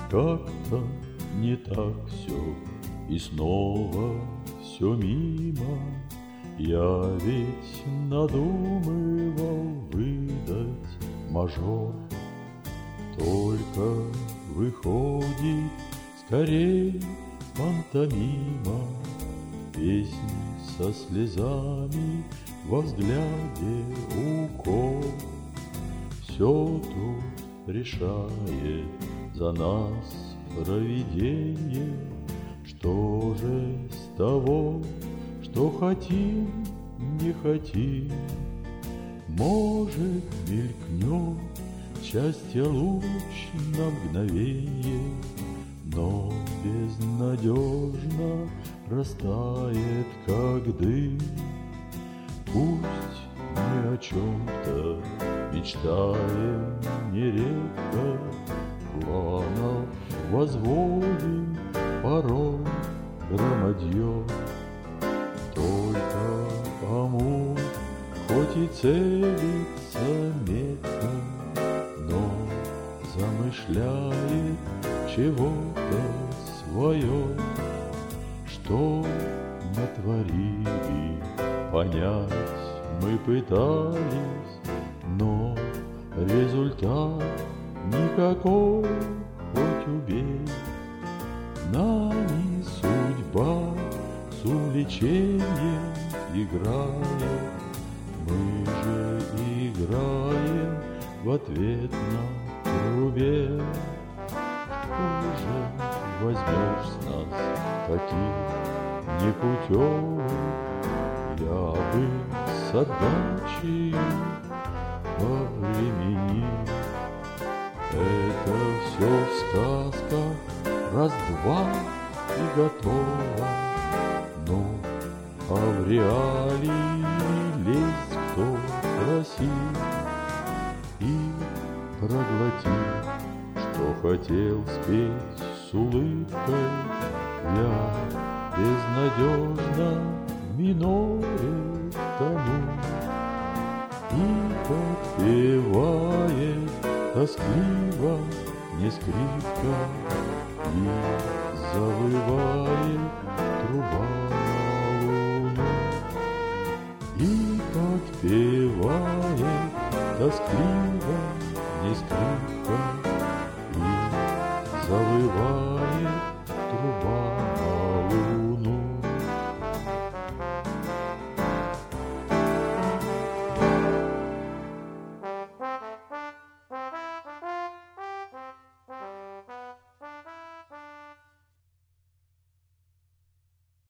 как-то не так все, и снова все мимо. Я ведь надумывал выдать мажор, только выходит скорей пантомима. Песни со слезами во взгляде укор. Все тут решает за нас провидение. Что же с того, что хотим, не хотим? Может, мелькнет счастье луч на мгновенье, но безнадежно растает, как дым. Пусть мы о чем-то мечтаем нередко, планов возводим порой громадье. Только амур хоть и целится метко, но замышляет чего-то свое. Что натворили, понять мы пытались, но результат никакой, хоть убей. Нами судьба с увлечением играет, мы же играем в ответ на трубе. Что же возьмешь с нас таких непутевых? Я бы с отдачей во времени. Это все сказка, раз-два и готово. Ну, а в реалии лезть кто просил и проглотил, что хотел спеть с улыбкой. Я безнадежно в миноре тону и подпевает тоскливо не скрипка, и завывает труба на луну, и подпевает тоскливо не скрипка.